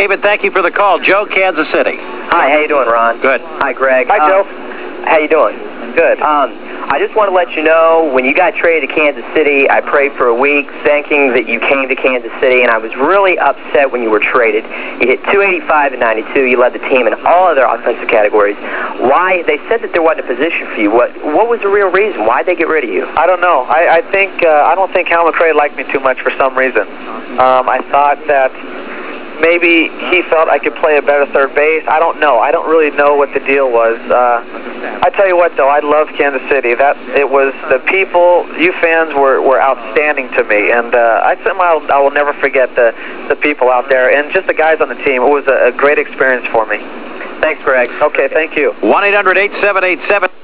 David, thank you for the call. Joe, Kansas City. Hi, how you doing, Ron? Good. Hi, Greg. Hi, Joe. How you doing? Good. I just want to let you know, when you got traded to Kansas City, I prayed for a week thinking that you came to Kansas City, and I was really upset when you were traded. You hit 285 in 92. You led the team in all other offensive categories. Why? They said that there wasn't a position for you. What was the real reason? Why'd they get rid of you? I don't know. I don't think Hal McRae liked me too much for some reason. I thought that maybe he felt I could play a better third base. I don't know. I don't really know what the deal was. I tell you what, though, I love Kansas City. It was the people, you fans were outstanding to me, and I will never forget the people out there and just the guys on the team. It was a great experience for me. Thanks, Greg. Okay, thank you. 1-800-8787.